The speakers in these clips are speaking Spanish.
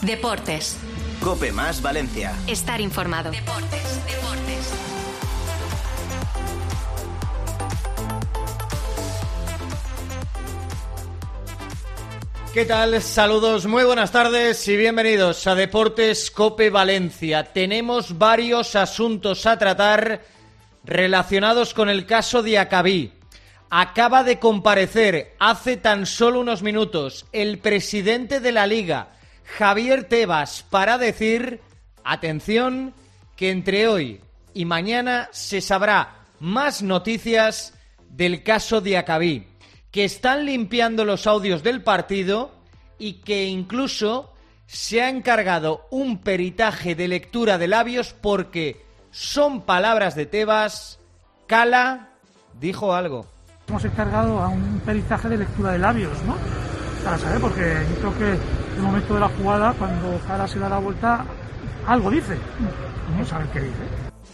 Deportes. COPE más Valencia. Estar informado. Deportes. ¿Qué tal? Saludos, muy buenas tardes y bienvenidos a Deportes COPE Valencia. Tenemos varios asuntos a tratar relacionados con el caso Diacabí. Acaba de comparecer hace tan solo unos minutos el presidente de la Liga, Javier Tebas, para decir, atención, que entre hoy y mañana se sabrá más noticias del caso Diacabí, que están limpiando los audios del partido y que incluso se ha encargado un peritaje de lectura de labios porque son palabras de Tebas. Cala dijo algo. Hemos encargado a un peritaje de lectura de labios, ¿no? Para saber, porque yo creo que en el momento de la jugada, cuando Cala se da la vuelta, algo dice. Vamos a ver qué dice.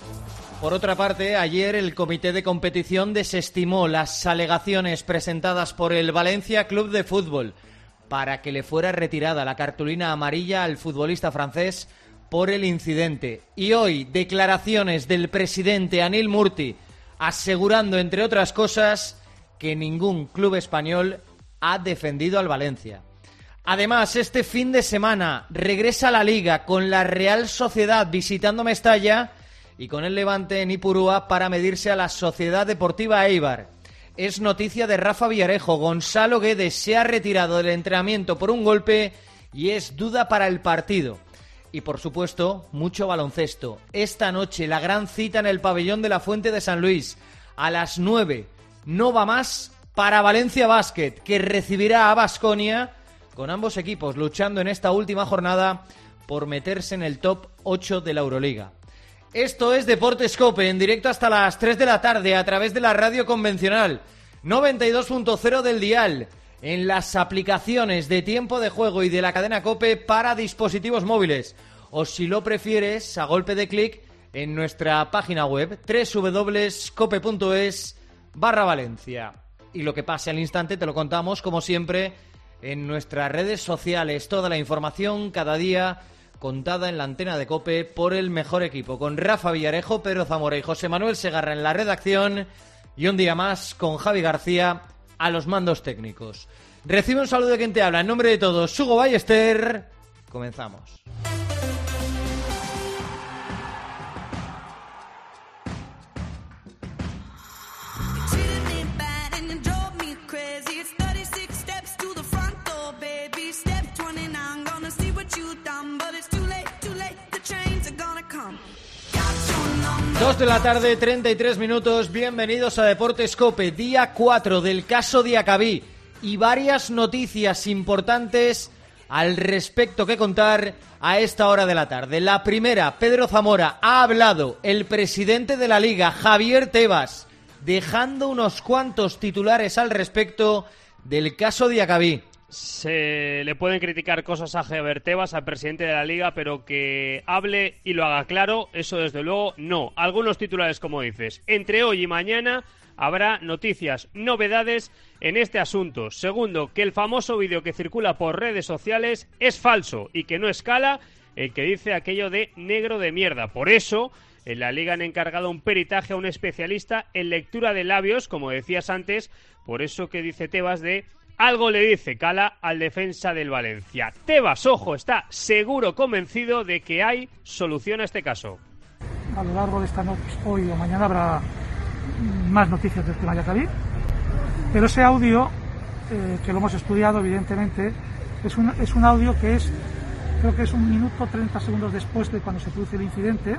Por otra parte, ayer el comité de competición desestimó las alegaciones presentadas por el Valencia Club de Fútbol para que le fuera retirada la cartulina amarilla al futbolista francés por el incidente. Y hoy, declaraciones del presidente Anil Murti asegurando, entre otras cosas, que ningún club español ha defendido al Valencia. Además, este fin de semana regresa la Liga con la Real Sociedad visitando Mestalla y con el Levante en Ipurúa para medirse a la Sociedad Deportiva Eibar. Es noticia de Rafa Villarejo. Gonzalo Guedes se ha retirado del entrenamiento por un golpe y es duda para el partido. Y por supuesto, mucho baloncesto. Esta noche la gran cita en el pabellón de la Fuente de San Luis. A las 9, no va más para Valencia Basket, que recibirá a Baskonia, con ambos equipos luchando en esta última jornada por meterse en el top 8 de la Euroliga. Esto es Deportes COPE, en directo hasta las 3 de la tarde a través de la radio convencional 92.0 del dial, en las aplicaciones de Tiempo de Juego y de la cadena COPE para dispositivos móviles, o si lo prefieres, a golpe de clic en nuestra página web www.cope.es/Valencia. Y lo que pase al instante te lo contamos, como siempre, en nuestras redes sociales. Toda la información cada día contada en la antena de COPE por el mejor equipo, con Rafa Villarejo, Pedro Zamora y José Manuel Segarra en la redacción, y un día más con Javi García a los mandos técnicos. Recibe un saludo de quien te habla, en nombre de todos, Hugo Ballester. Comenzamos. Dos de la tarde, 33 minutos. Bienvenidos a Deportes COPE, día 4 del caso Diacabí y varias noticias importantes al respecto que contar a esta hora de la tarde. La primera, Pedro Zamora, ha hablado el presidente de la Liga, Javier Tebas, dejando unos cuantos titulares al respecto del caso Diacabí. Se le pueden criticar cosas a Javier Tebas, al presidente de la Liga, pero que hable y lo haga claro, eso desde luego no. Algunos titulares, como dices. Entre hoy y mañana habrá noticias, novedades en este asunto. Segundo, que el famoso vídeo que circula por redes sociales es falso y que no es Cala el que dice aquello de negro de mierda. Por eso, en la Liga han encargado un peritaje a un especialista en lectura de labios, como decías antes, por eso que dice Tebas de algo le dice Cala al defensa del Valencia. Tebas, ojo, está seguro, convencido de que hay solución a este caso. A lo largo de esta noche, hoy o mañana, habrá más noticias del tema Diacabí, pero ese audio, que lo hemos estudiado evidentemente, es un audio que creo que es 1 minuto 30 segundos después de cuando se produce el incidente.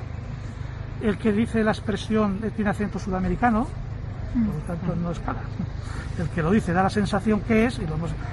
El que dice la expresión tiene acento sudamericano, por lo tanto no es Cala. El que lo dice da la sensación que es, y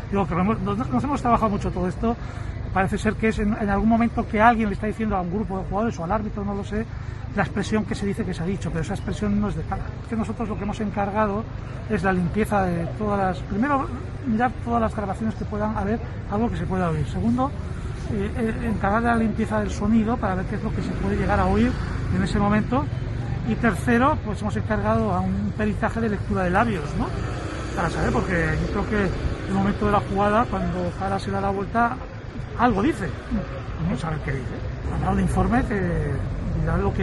nos hemos trabajado mucho todo esto, parece ser que es en algún momento que alguien le está diciendo a un grupo de jugadores o al árbitro, no lo sé, la expresión que se dice que se ha dicho, pero esa expresión no es de Cala. Que nosotros lo que hemos encargado es la limpieza de primero, mirar todas las grabaciones que puedan haber, algo que se pueda oír. Segundo, encargar la limpieza del sonido para ver qué es lo que se puede llegar a oír en ese momento. Y tercero, pues hemos encargado a un peritaje de lectura de labios, ¿no? Para saber, porque yo creo que en el momento de la jugada, cuando Cala se da la vuelta, algo dice. Vamos a ver qué dice. Habrá un informe que dirá lo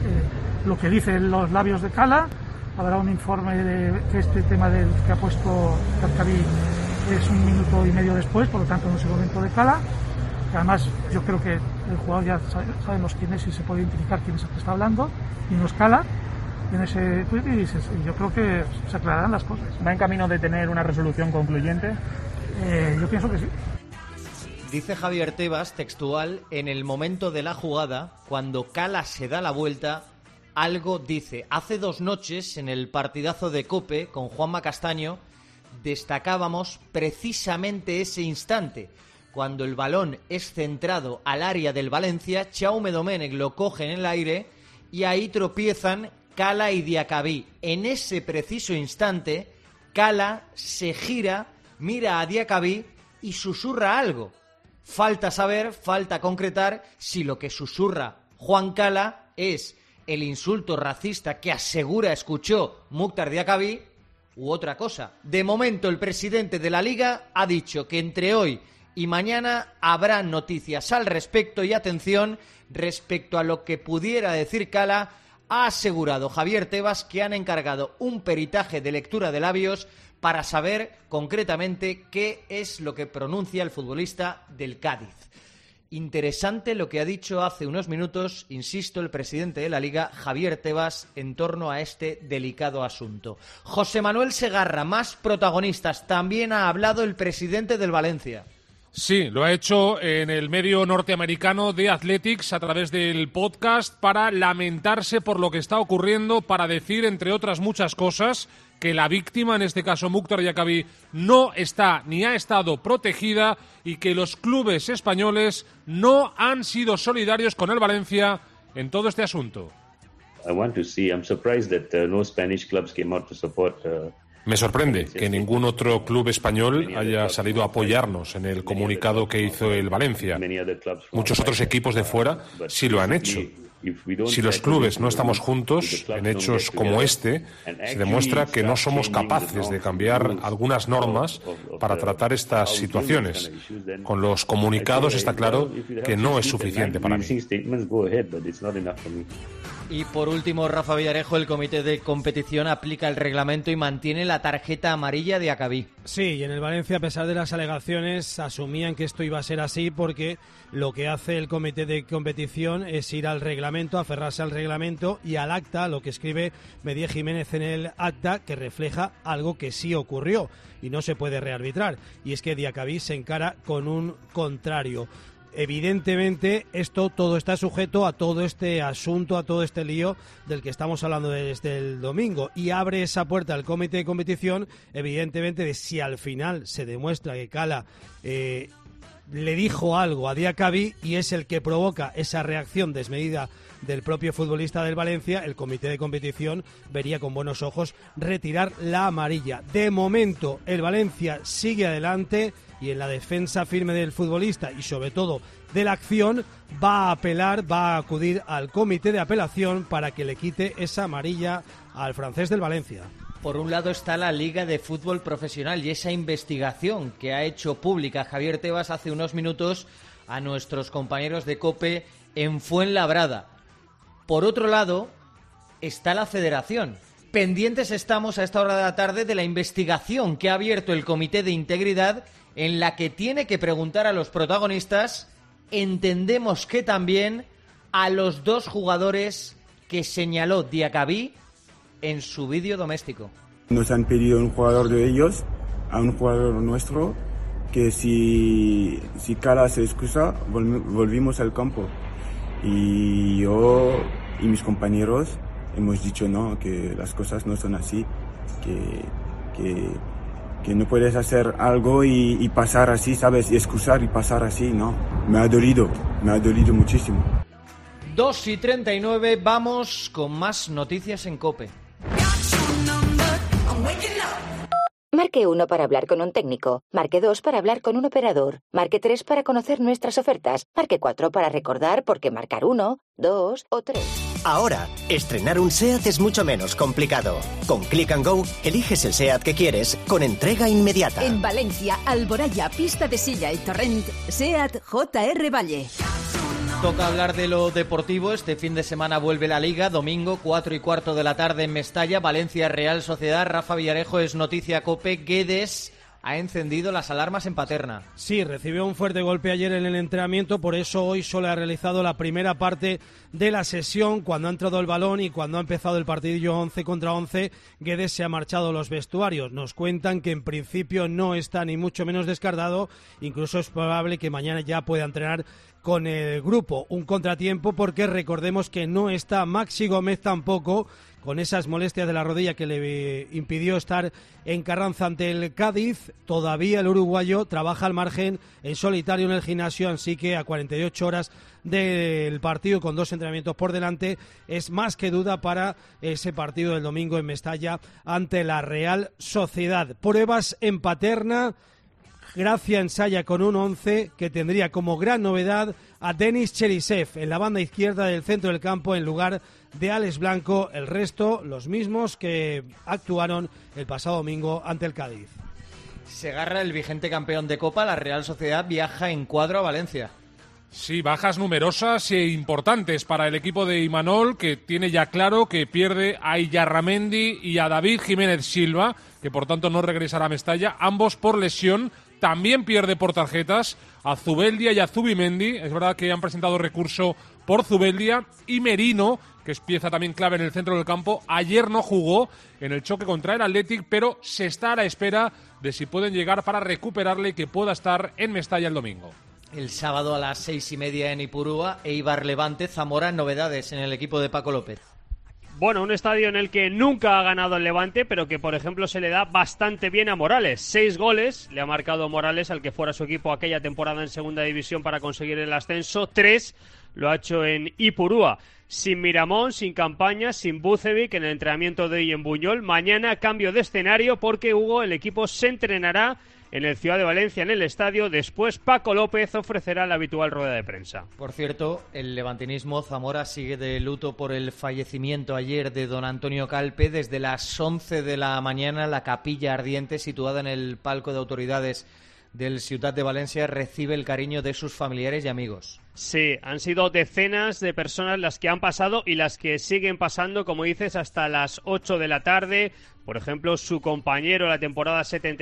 que dicen los labios de Cala. Habrá un informe de que este tema del que ha puesto Diacabí es 1 minuto y medio después, por lo tanto no es el momento de Cala. Que además yo creo que el jugador ya sabemos quién es y se puede identificar quién es el que está hablando, y no es Cala en ese tuit, y yo creo que se aclararán las cosas. ¿Va en camino de tener una resolución concluyente? Yo pienso que sí. Dice Javier Tebas, textual, en el momento de la jugada, cuando Cala se da la vuelta, algo dice. Hace 2 noches, en el partidazo de COPE con Juanma Castaño, destacábamos precisamente ese instante. Cuando el balón es centrado al área del Valencia, Jaume Domènech lo coge en el aire y ahí tropiezan Cala y Diacabí. En ese preciso instante, Cala se gira, mira a Diacabí y susurra algo. Falta saber, falta concretar si lo que susurra Juan Cala es el insulto racista que asegura escuchó Mukhtar Diacabí u otra cosa. De momento, el presidente de la Liga ha dicho que entre hoy y mañana habrá noticias al respecto, y atención, respecto a lo que pudiera decir Cala, ha asegurado Javier Tebas que han encargado un peritaje de lectura de labios para saber concretamente qué es lo que pronuncia el futbolista del Cádiz. Interesante lo que ha dicho hace unos minutos, insisto, el presidente de la Liga, Javier Tebas, en torno a este delicado asunto. José Manuel Segarra, más protagonistas. También ha hablado el presidente del Valencia. Sí, lo ha hecho en el medio norteamericano The Athletics a través del podcast para lamentarse por lo que está ocurriendo, para decir, entre otras muchas cosas, que la víctima, en este caso Mukhtar Diacabí, no está ni ha estado protegida y que los clubes españoles no han sido solidarios con el Valencia en todo este asunto. Me sorprende que ningún otro club español haya salido a apoyarnos en el comunicado que hizo el Valencia. Muchos otros equipos de fuera sí lo han hecho. Si los clubes no estamos juntos en hechos como este, se demuestra que no somos capaces de cambiar algunas normas para tratar estas situaciones. Con los comunicados está claro que no es suficiente para mí. Y por último, Rafa Villarejo, el comité de competición aplica el reglamento y mantiene la tarjeta amarilla de Diacabí. Sí, y en el Valencia, a pesar de las alegaciones, asumían que esto iba a ser así porque lo que hace el comité de competición es ir al reglamento, aferrarse al reglamento y al acta, lo que escribe Medía Jiménez en el acta, que refleja algo que sí ocurrió y no se puede rearbitrar, y es que Diacabí se encara con un contrario. Evidentemente, todo está sujeto a todo este asunto, a todo este lío del que estamos hablando desde el domingo, y abre esa puerta al comité de competición, evidentemente, de si al final se demuestra que Cala le dijo algo a Diacabí y es el que provoca esa reacción desmedida del propio futbolista del Valencia, el comité de competición vería con buenos ojos retirar la amarilla. De momento, el Valencia sigue adelante y en la defensa firme del futbolista y sobre todo de la acción va a apelar, va a acudir al comité de apelación para que le quite esa amarilla al francés del Valencia. Por un lado está la Liga de Fútbol Profesional y esa investigación que ha hecho pública Javier Tebas hace unos minutos a nuestros compañeros de COPE en Fuenlabrada. Por otro lado está la Federación. Pendientes estamos a esta hora de la tarde de la investigación que ha abierto el Comité de Integridad, en la que tiene que preguntar a los protagonistas, entendemos que también a los 2 jugadores que señaló Diacabí en su vídeo doméstico. Nos han pedido a un jugador de ellos, a un jugador nuestro, que si Cala se excusa, volvimos al campo. Y yo y mis compañeros hemos dicho no, que las cosas no son así, que no puedes hacer algo y pasar así, ¿sabes? Y excusar y pasar así, no. Me ha dolido muchísimo. 2:39, vamos con más noticias en COPE. Marque 1 para hablar con un técnico, marque 2 para hablar con un operador, marque 3 para conocer nuestras ofertas, marque 4 para recordar por qué marcar 1, 2 o 3. Ahora, estrenar un SEAT es mucho menos complicado. Con Click & Go, eliges el SEAT que quieres con entrega inmediata. En Valencia, Alboraya, Pista de Silla y Torrent, SEAT JR Valle. Toca hablar de lo deportivo. Este fin de semana vuelve la Liga. Domingo, 4:15 de la tarde en Mestalla. Valencia, Real Sociedad. Rafa Villarejo, es noticia COPE. Guedes ha encendido las alarmas en Paterna. Sí, recibió un fuerte golpe ayer en el entrenamiento, por eso hoy solo ha realizado la primera parte de la sesión. Cuando ha entrado el balón y cuando ha empezado el partidillo 11 contra 11, Guedes se ha marchado a los vestuarios. Nos cuentan que en principio no está ni mucho menos descartado, incluso es probable que mañana ya pueda entrenar con el grupo. Un contratiempo porque recordemos que no está Maxi Gómez tampoco, con esas molestias de la rodilla que le impidió estar en Carranza ante el Cádiz. Todavía el uruguayo trabaja al margen en solitario en el gimnasio, así que a 48 horas del partido, con 2 entrenamientos por delante, es más que duda para ese partido del domingo en Mestalla ante la Real Sociedad. Pruebas en Paterna. Gracia ensaya con un 11 que tendría como gran novedad a Denis Cherisev en la banda izquierda del centro del campo en lugar de Alex Blanco. El resto, los mismos que actuaron el pasado domingo ante el Cádiz. Segarra, el vigente campeón de Copa, la Real Sociedad viaja en cuadro a Valencia. Sí, bajas numerosas e importantes para el equipo de Imanol, que tiene ya claro que pierde a Illarramendi y a David Jiménez Silva, que por tanto no regresará a Mestalla, ambos por lesión. También pierde por tarjetas a Zubeldia y a Zubimendi. Es verdad que han presentado recurso por Zubeldia. Y Merino, que es pieza también clave en el centro del campo, ayer no jugó en el choque contra el Athletic, pero se está a la espera de si pueden llegar para recuperarle y que pueda estar en Mestalla el domingo. El sábado a las 6:30 en Ipurúa, Eibar Levante, Zamora, novedades en el equipo de Paco López. Bueno, un estadio en el que nunca ha ganado el Levante, pero que, por ejemplo, se le da bastante bien a Morales. 6 goles le ha marcado Morales al que fuera su equipo aquella temporada en segunda división para conseguir el ascenso. 3 lo ha hecho en Ipurúa. Sin Miramón, sin Campaña, sin Bucevic en el entrenamiento de hoy en Buñol. Mañana cambio de escenario porque Hugo, el equipo se entrenará en el Ciudad de Valencia, en el estadio. Después Paco López ofrecerá la habitual rueda de prensa. Por cierto, el levantinismo Zamora sigue de luto por el fallecimiento ayer de don Antonio Calpe. Desde las 11 de la mañana, la capilla ardiente situada en el palco de autoridades del Ciutat de Valencia recibe el cariño de sus familiares y amigos. Sí, han sido decenas de personas las que han pasado y las que siguen pasando, como dices, hasta las 8 de la tarde. Por ejemplo, su compañero en la temporada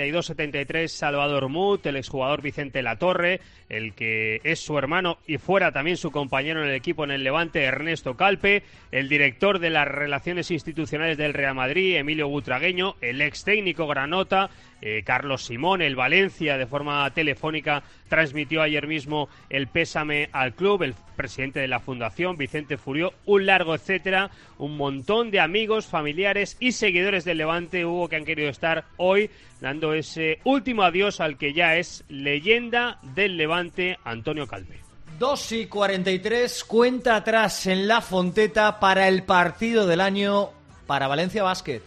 72-73, Salvador Mut, el exjugador Vicente Latorre, el que es su hermano y fuera también su compañero en el equipo en el Levante, Ernesto Calpe, el director de las relaciones institucionales del Real Madrid, Emilio Butragueño, el ex técnico Granota, Carlos Simón. El Valencia, de forma telefónica, transmitió ayer mismo el pésame al club, el presidente de la fundación, Vicente Furió, un largo etcétera, un montón de amigos, familiares y seguidores del Levante, Hugo, que han querido estar hoy dando ese último adiós al que ya es leyenda del Levante, Antonio Calpe. 2:43, cuenta atrás en La Fonteta para el partido del año para Valencia Basket.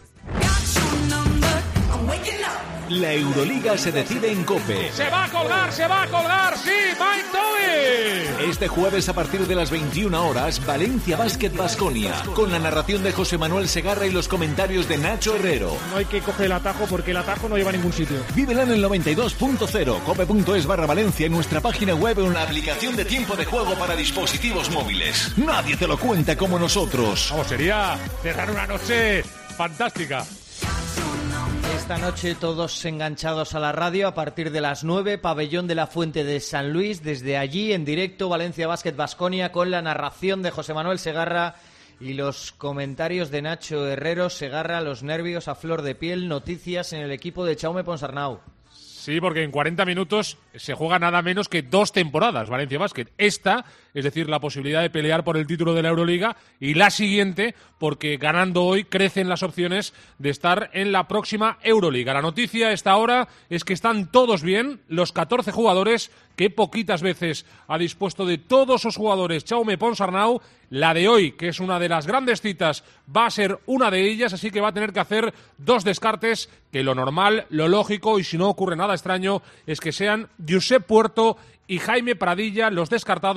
La Euroliga se decide en COPE. ¡Se va a colgar, sí! ¡Mike Toby! Este jueves a partir de las 21 horas, Valencia Basket Baskonia, con la narración de José Manuel Segarra y los comentarios de Nacho Herrero. No hay que coger el atajo porque el atajo no lleva a ningún sitio. Vívela en el 92.0, cope.es/Valencia, en nuestra página web o en la aplicación de tiempo de juego para dispositivos móviles. Nadie te lo cuenta como nosotros. Vamos, sería cerrar una noche fantástica. Esta noche todos enganchados a la radio a partir de las 9, pabellón de la Fuente de San Luis. Desde allí, en directo, Valencia Basket Baskonia, con la narración de José Manuel Segarra y los comentarios de Nacho Herrero. Segarra, los nervios a flor de piel, noticias en el equipo de Jaume Ponsarnau. Sí, porque en 40 minutos se juega nada menos que 2 temporadas Valencia Basket. Esta, es decir, la posibilidad de pelear por el título de la Euroliga, y la siguiente, porque ganando hoy crecen las opciones de estar en la próxima Euroliga. La noticia a esta hora es que están todos bien, los 14 jugadores que poquitas veces ha dispuesto de todos sus jugadores Jaume Ponsarnau. La de hoy, que es una de las grandes citas, va a ser una de ellas, así que va a tener que hacer 2 descartes, que lo normal, lo lógico, y si no ocurre nada extraño, es que sean Josep Puerto y Jaime Pradilla los descartados,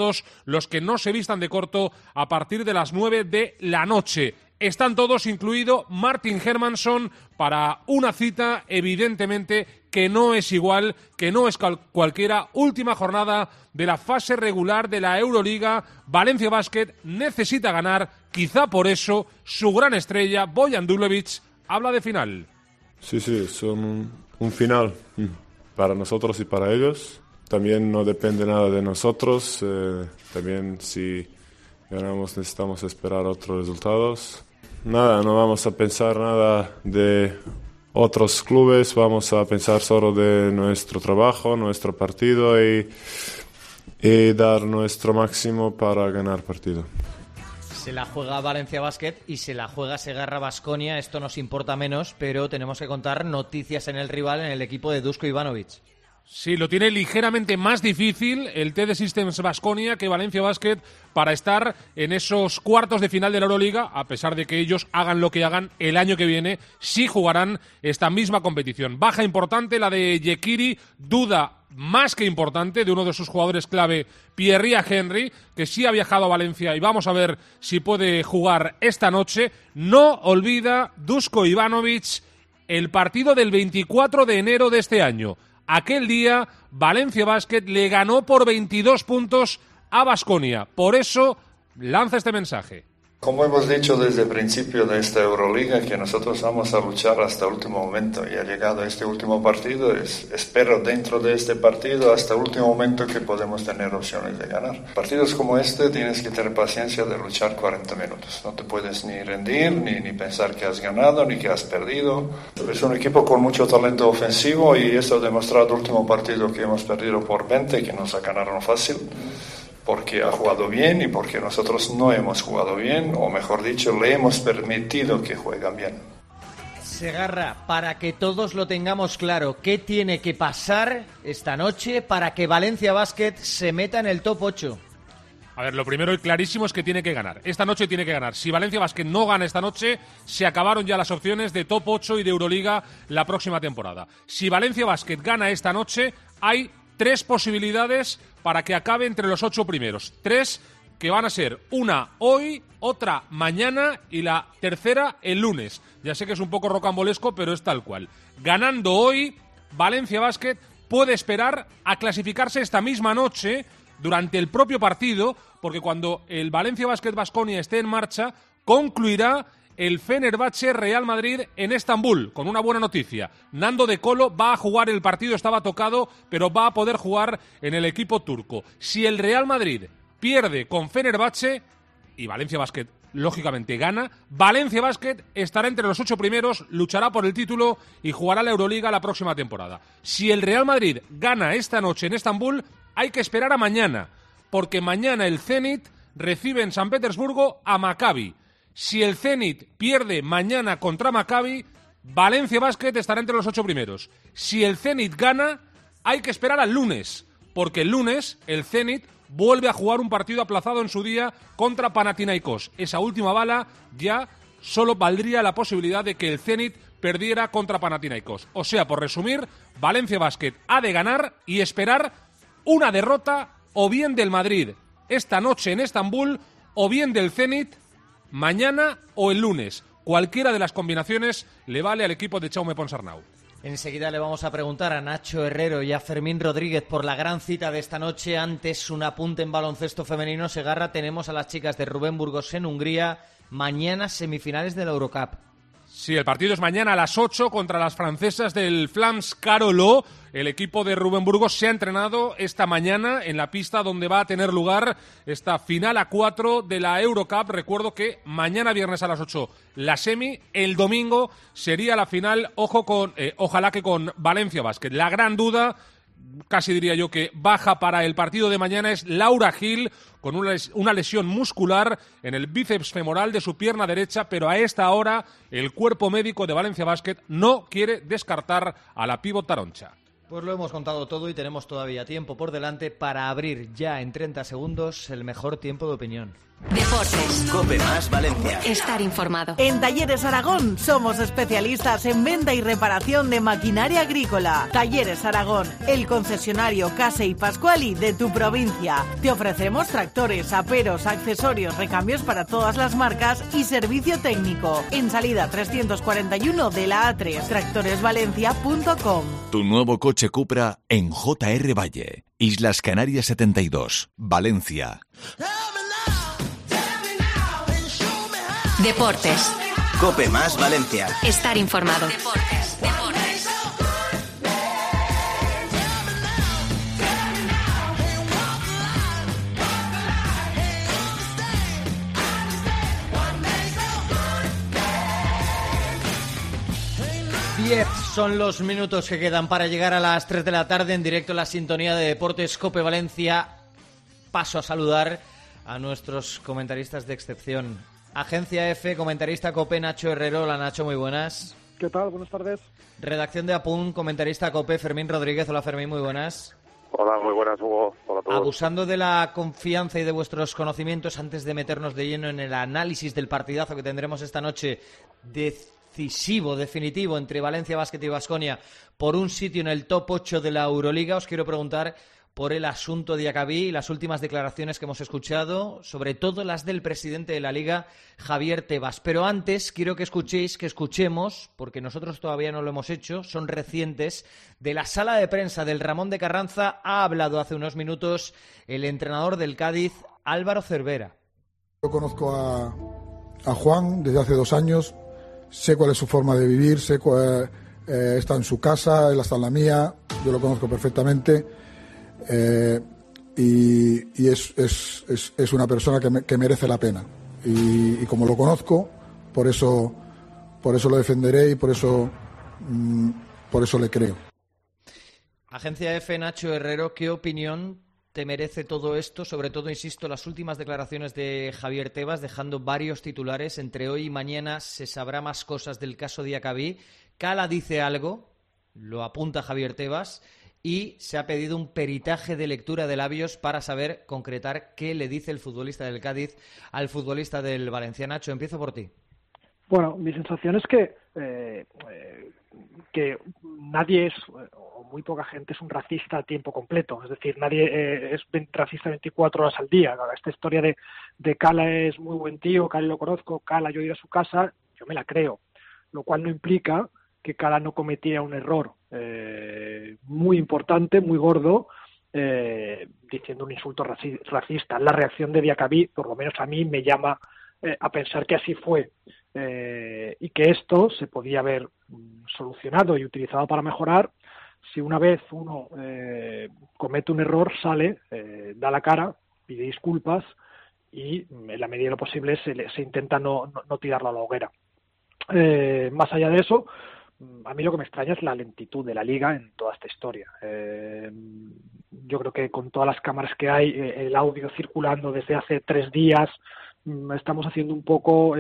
los que no se vistan de corto a partir de las 9 de la noche. Están todos, incluido Martin Hermansson, para una cita evidentemente que no es igual, que no es cualquiera. Última jornada de la fase regular de la Euroliga. Valencia Basket necesita ganar, quizá por eso su gran estrella, Bojan Duljevic, habla de final. Sí, son un final para nosotros y para ellos. También no depende nada de nosotros. También si ganamos necesitamos esperar otros resultados. Nada, no vamos a pensar nada de otros clubes, vamos a pensar solo de nuestro trabajo, nuestro partido y dar nuestro máximo para ganar partido. Se la juega Valencia Basket y se la juega Segarra Baskonia. Esto nos importa menos, pero tenemos que contar noticias en el rival, en el equipo de Dusko Ivanovic. Sí, lo tiene ligeramente más difícil el TD Systems Baskonia que Valencia Basket para estar en esos cuartos de final de la Euroliga, a pesar de que ellos hagan lo que hagan el año que viene, sí jugarán esta misma competición. Baja importante la de Yekiri, duda más que importante de uno de sus jugadores clave, Pierre Henry, que sí ha viajado a Valencia y vamos a ver si puede jugar esta noche. No olvida Dusko Ivanovic el partido del 24 de enero de este año. Aquel día, Valencia Basket le ganó por 22 puntos a Baskonia. Por eso, lanza este mensaje. Como hemos dicho desde el principio de esta Euroliga, que nosotros vamos a luchar hasta el último momento. Y ha llegado este último partido, espero dentro de este partido hasta el último momento que podemos tener opciones de ganar. Partidos como este tienes que tener paciencia de luchar 40 minutos. No te puedes ni rendir, ni pensar que has ganado, ni que has perdido. Es un equipo con mucho talento ofensivo y eso ha demostrado el último partido que hemos perdido por 20, que nos ganaron fácil. Porque ha jugado bien y porque nosotros no hemos jugado bien, o mejor dicho, le hemos permitido que jueguen bien. Segarra, para que todos lo tengamos claro, ¿qué tiene que pasar esta noche para que Valencia Basket se meta en el top 8? A ver, lo primero y clarísimo es que tiene que ganar. Esta noche tiene que ganar. Si Valencia Basket no gana esta noche, se acabaron ya las opciones de top 8 y de Euroliga la próxima temporada. Si Valencia Basket gana esta noche, hay 3 posibilidades para que acabe entre los 8 primeros. 3 que van a ser una hoy, otra mañana y la tercera el lunes. Ya sé que es un poco rocambolesco, pero es tal cual. Ganando hoy, Valencia Basket puede esperar a clasificarse esta misma noche durante el propio partido, porque cuando el Valencia Basket Baskonia esté en marcha, concluirá el Fenerbahce Real Madrid en Estambul, con una buena noticia. Nando De Colo va a jugar el partido, estaba tocado, pero va a poder jugar en el equipo turco. Si el Real Madrid pierde con Fenerbahce y Valencia Basket lógicamente gana, Valencia Basket estará entre los 8 primeros, luchará por el título y jugará la Euroliga la próxima temporada. Si el Real Madrid gana esta noche en Estambul, hay que esperar a mañana, porque mañana el Zenit recibe en San Petersburgo a Maccabi. Si el Zenit pierde mañana contra Maccabi, Valencia Basket estará entre los 8 primeros. Si el Zenit gana, hay que esperar al lunes, porque el lunes el Zenit vuelve a jugar un partido aplazado en su día contra Panathinaikos. Esa última bala ya solo valdría la posibilidad de que el Zenit perdiera contra Panathinaikos. O sea, por resumir, Valencia Basket ha de ganar y esperar una derrota o bien del Madrid esta noche en Estambul o bien del Zenit mañana o el lunes. Cualquiera de las combinaciones le vale al equipo de Jaume Ponsarnau. Enseguida le vamos a preguntar a Nacho Herrero y a Fermín Rodríguez por la gran cita de esta noche. Antes, un apunte en baloncesto femenino. Segarra, tenemos a las chicas de Rubén Burgos en Hungría. Mañana semifinales de la Eurocup. Sí, el partido es mañana a las 8 contra las francesas del Flams Carolo. El equipo de Rubén Burgos se ha entrenado esta mañana en la pista donde va a tener lugar esta final a 4 de la Eurocup. Recuerdo que mañana viernes a las 8 la semi, el domingo sería la final, ojalá que con Valencia Basket. La gran duda, casi diría yo que baja para el partido de mañana, es Laura Gil, con una lesión muscular en el bíceps femoral de su pierna derecha, pero a esta hora el cuerpo médico de Valencia Basket no quiere descartar a la pívot taroncha. Pues lo hemos contado todo y tenemos todavía tiempo por delante para abrir ya en 30 segundos el mejor tiempo de opinión. Deportes. COPE más Valencia. Estar informado. En Talleres Aragón somos especialistas en venta y reparación de maquinaria agrícola. Talleres Aragón, el concesionario Casey Pascuali de tu provincia. Te ofrecemos tractores, aperos, accesorios, recambios para todas las marcas y servicio técnico. En salida 341 de la A3, tractoresvalencia.com. Tu nuevo coche Cupra en JR Valle, Islas Canarias 72, Valencia. Deportes. COPE más Valencia. Estar informado. Deportes. 10 son los minutos que quedan para llegar a las 3 de la tarde en directo en la sintonía de Deportes COPE Valencia. Paso a saludar a nuestros comentaristas de excepción. Agencia F, comentarista COPE, Nacho Herrero. Hola Nacho, muy buenas. ¿Qué tal? Buenas tardes. Redacción de APUN, comentarista COPE, Fermín Rodríguez. Hola Fermín, muy buenas. Hola, muy buenas, Hugo. Hola a todos. Abusando de la confianza y de vuestros conocimientos, antes de meternos de lleno en el análisis del partidazo que tendremos esta noche, decisivo, definitivo, entre Valencia Basket y Baskonia, por un sitio en el top 8 de la Euroliga, os quiero preguntar por el asunto Diacabí y las últimas declaraciones que hemos escuchado, sobre todo las del presidente de la Liga, Javier Tebas. Pero antes quiero que escuchemos, porque nosotros todavía no lo hemos hecho, son recientes, de la sala de prensa del Ramón de Carranza. Ha hablado hace unos minutos el entrenador del Cádiz, Álvaro Cervera. Yo conozco a Juan desde hace 2 años, sé cuál es su forma de vivir, sé cuál, está en su casa, él está en la mía, yo lo conozco perfectamente. Y es una persona que merece la pena y como lo conozco, por eso lo defenderé y por eso le creo. Agencia F, Nacho Herrero, ¿qué opinión te merece todo esto? Sobre todo, insisto, las últimas declaraciones de Javier Tebas, dejando varios titulares. Entre hoy y mañana se sabrá más cosas del caso Diacabí. Cala dice algo, lo apunta Javier Tebas, y se ha pedido un peritaje de lectura de labios para saber concretar qué le dice el futbolista del Cádiz al futbolista del Valencia. Nacho, empiezo por ti. Bueno, mi sensación es que nadie es, o muy poca gente es un racista a tiempo completo. Es decir, nadie es racista 24 horas al día. Esta historia de Cala es muy buen tío, Cala lo conozco, Cala yo ir a su casa, yo me la creo. Lo cual no implica que Cala no cometiera un error muy importante, muy gordo, diciendo un insulto racista. La reacción de Diacabí, por lo menos a mí, me llama a pensar que así fue y que esto se podía haber solucionado y utilizado para mejorar si una vez uno comete un error, sale, da la cara, pide disculpas y en la medida de lo posible se intenta no tirarlo a la hoguera. Más allá de eso, a mí lo que me extraña es la lentitud de la Liga en toda esta historia. Yo creo que con todas las cámaras que hay, el audio circulando desde hace 3 días, estamos haciendo un poco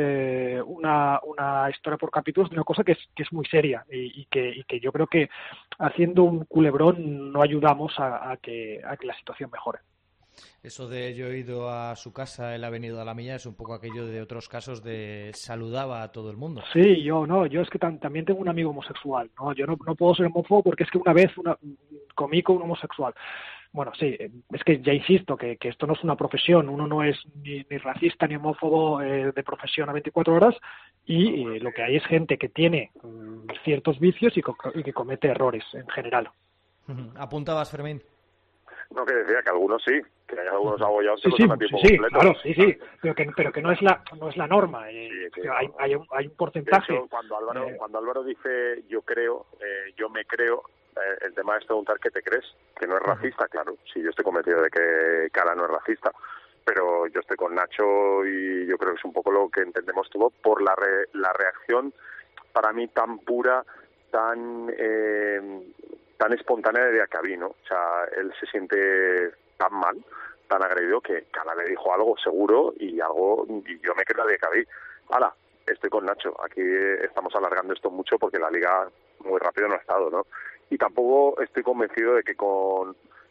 una historia por capítulos de una cosa que es muy seria y que yo creo que haciendo un culebrón no ayudamos a que la situación mejore. Eso de yo he ido a su casa, él ha venido a la mía, es un poco aquello de otros casos de saludaba a todo el mundo. Sí, yo es que también tengo un amigo homosexual, ¿no? Yo no puedo ser homófobo porque es que una vez comí con un homosexual. Bueno, sí, es que ya insisto que esto no es una profesión, uno no es ni racista ni homófobo de profesión a 24 horas y lo que hay es gente que tiene ciertos vicios y que comete errores en general. ¿Apuntabas, Fermín? No, que decía que algunos sí, que hay algunos abollados que sí, lo son a tiempo completo. Claro, sí, pero que no es la norma. Hay un porcentaje. De hecho, cuando Álvaro dice yo creo, yo me creo, el tema es preguntar qué te crees, que no es racista, claro. Sí, yo estoy convencido de que Cala no es racista, pero yo estoy con Nacho y yo creo que es un poco lo que entendemos todo por la reacción para mí tan pura, tan espontánea de Diacabí, ¿no? O sea, él se siente tan mal, tan agredido que Cala le dijo algo seguro y yo me creo a Diacabí. Hala, estoy con Nacho. Aquí estamos alargando esto mucho porque la Liga muy rápido no ha estado, ¿no? Y tampoco estoy convencido de que con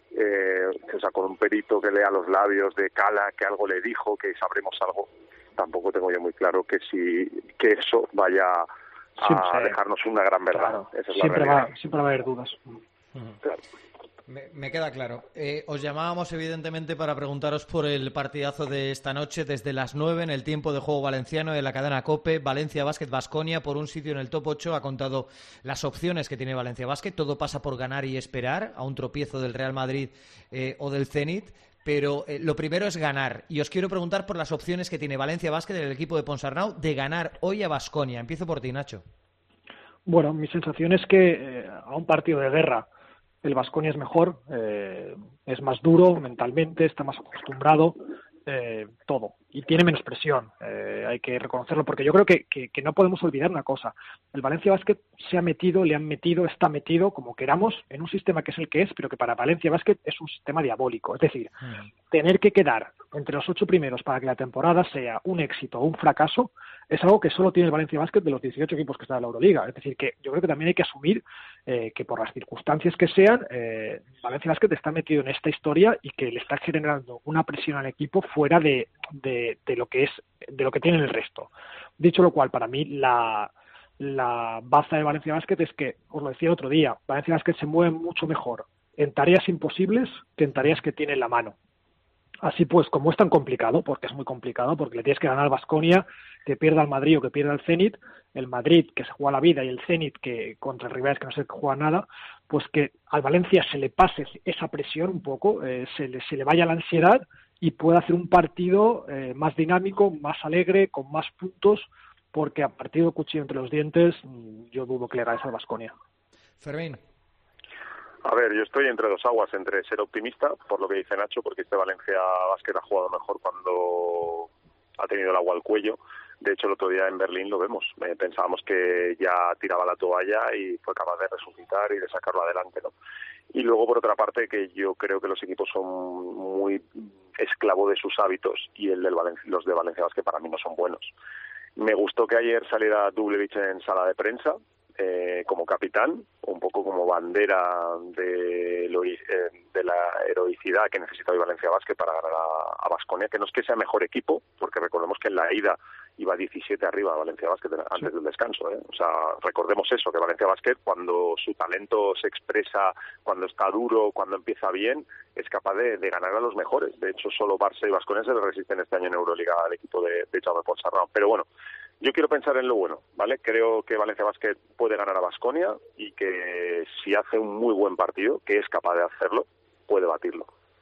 o sea, con un perito que lea los labios de Cala, que algo le dijo, que sabremos algo. Tampoco tengo yo muy claro que eso vaya a dejarnos una gran verdad. Claro. Esa es siempre la realidad. Siempre va a haber dudas. Claro. Me queda claro. Os llamábamos evidentemente para preguntaros por el partidazo de esta noche desde las 9 en el tiempo de juego valenciano de la cadena COPE. Valencia Basket Baskonia por un sitio en el top 8. Ha contado las opciones que tiene Valencia Basket. Todo pasa por ganar y esperar a un tropiezo del Real Madrid o del Zenit. Pero lo primero es ganar. Y os quiero preguntar por las opciones que tiene Valencia Basket, el equipo de Ponsarnau, de ganar hoy a Baskonia. Empiezo por ti, Nacho. Bueno, mi sensación es que a un partido de guerra el Baskonia es mejor, es más duro mentalmente, está más acostumbrado, todo. Y tiene menos presión, hay que reconocerlo, porque yo creo que no podemos olvidar una cosa. El Valencia Basket está metido, como queramos, en un sistema que es el que es, pero que para Valencia Basket es un sistema diabólico. Es decir, tener que quedar entre los 8 primeros para que la temporada sea un éxito o un fracaso es algo que solo tiene el Valencia Basket de los 18 equipos que están en la Euroliga. Es decir, que yo creo que también hay que asumir que por las circunstancias que sean, Valencia Basket está metido en esta historia y que le está generando una presión al equipo fuera de lo que tiene el resto. Dicho lo cual, para mí la baza de Valencia Basket es que, os lo decía otro día, Valencia Basket se mueve mucho mejor en tareas imposibles que en tareas que tiene en la mano. Así pues, como es tan complicado, porque es muy complicado, porque le tienes que ganar al Baskonia, que pierda al Madrid o que pierda al Zenit, el Madrid que se juega la vida y el Zenit que contra el rivales que no se juega nada, pues que al Valencia se le pase esa presión un poco, se le vaya la ansiedad y pueda hacer un partido más dinámico, más alegre, con más puntos, porque a partido cuchillo entre los dientes yo dudo que le ganes al Baskonia. Fermín. A ver, yo estoy entre dos aguas, entre ser optimista, por lo que dice Nacho, porque este Valencia Basket ha jugado mejor cuando ha tenido el agua al cuello. De hecho, el otro día en Berlín lo vemos. Pensábamos que ya tiraba la toalla y fue capaz de resucitar y de sacarlo adelante, ¿no? Y luego, por otra parte, que yo creo que los equipos son muy esclavos de sus hábitos y los de Valencia Basket para mí no son buenos. Me gustó que ayer saliera Dublevich en sala de prensa, como capitán, un poco como bandera de la heroicidad que necesita hoy Valencia Basket para ganar a Baskonia, que no es que sea mejor equipo, porque recordemos que en la ida iba 17 arriba Valencia Basket antes del descanso, O sea, recordemos eso, que Valencia Basket, cuando su talento se expresa, cuando está duro, cuando empieza bien, es capaz de ganar a los mejores. De hecho, solo Barça y Baskonia se le resisten este año en Euroliga al equipo de Jaume Ponsarnau. Pero bueno, yo quiero pensar en lo bueno, ¿vale? Creo que Valencia Basket puede ganar a Baskonia y que si hace un muy buen partido, que es capaz de hacerlo, puede batirlo.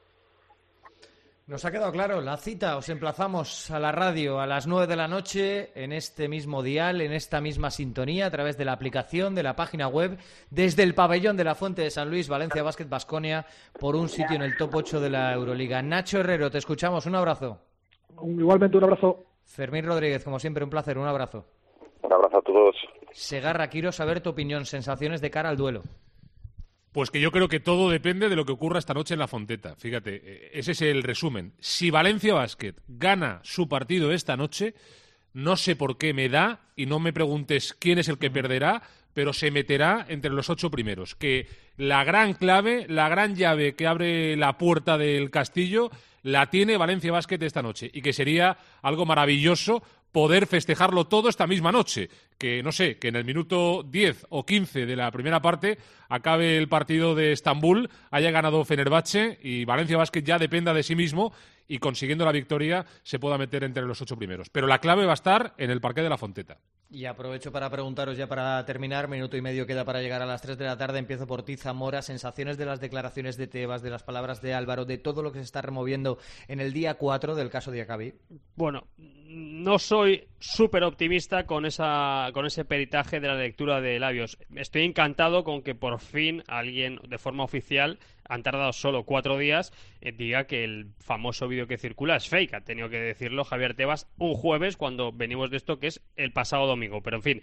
Nos ha quedado claro la cita. Os emplazamos a la radio a las 9 de la noche en este mismo dial, en esta misma sintonía, a través de la aplicación, de la página web, desde el pabellón de la Fuente de San Luis, Valencia Basket Baskonia, por un sitio en el top 8 de la Euroliga. Nacho Herrero, te escuchamos. Un abrazo. Igualmente, un abrazo. Fermín Rodríguez, como siempre, un placer. Un abrazo. Un abrazo a todos. Segarra, quiero saber tu opinión, sensaciones de cara al duelo. Pues que yo creo que todo depende de lo que ocurra esta noche en la Fonteta. Fíjate, ese es el resumen. Si Valencia Basket gana su partido esta noche, no sé por qué me da, y no me preguntes quién es el que perderá, pero se meterá entre los 8 primeros. Que la gran clave, la gran llave que abre la puerta del castillo, la tiene Valencia Basket esta noche. Y que sería algo maravilloso poder festejarlo todo esta misma noche. Que, no sé, que en el minuto 10 o 15 de la primera parte acabe el partido de Estambul, haya ganado Fenerbahce y Valencia Basket ya dependa de sí mismo y consiguiendo la victoria se pueda meter entre los 8 primeros. Pero la clave va a estar en el parqué de la Fonteta. Y aprovecho para preguntaros ya para terminar, minuto y medio queda para llegar a las 3 de la tarde. Empiezo por ti, Zamora. Sensaciones de las declaraciones de Tebas, de las palabras de Álvaro, de todo lo que se está removiendo en el día 4 del caso Diacabí. Bueno, no soy súper optimista con ese peritaje de la lectura de labios. Estoy encantado con que por fin alguien de forma oficial, han tardado solo 4 días, diga que el famoso vídeo que circula es fake. Ha tenido que decirlo Javier Tebas un jueves cuando venimos de esto, que es el pasado domingo. Pero en fin,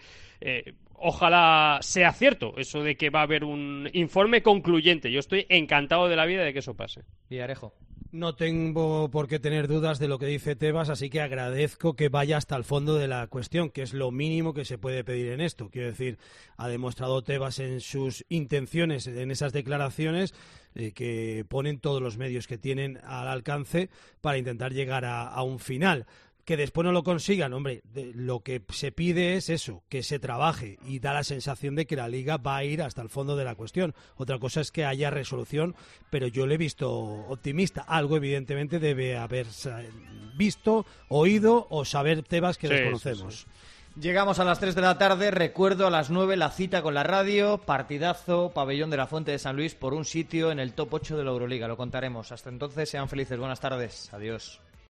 ojalá sea cierto eso de que va a haber un informe concluyente. Yo estoy encantado de la vida de que eso pase. Villarejo. No tengo por qué tener dudas de lo que dice Tebas, así que agradezco que vaya hasta el fondo de la cuestión, que es lo mínimo que se puede pedir en esto. Quiero decir, ha demostrado Tebas en sus intenciones, en esas declaraciones, que ponen todos los medios que tienen al alcance para intentar llegar a un final. Que después no lo consigan, hombre, lo que se pide es eso, que se trabaje, y da la sensación de que la Liga va a ir hasta el fondo de la cuestión. Otra cosa es que haya resolución, pero yo le he visto optimista. Algo evidentemente debe haber visto, oído o saber Tebas que desconocemos. Sí. Llegamos a las 3 de la tarde, recuerdo a las 9 la cita con la radio, partidazo, pabellón de la Fuente de San Luis por un sitio en el top 8 de la Euroliga, lo contaremos. Hasta entonces, sean felices, buenas tardes, adiós.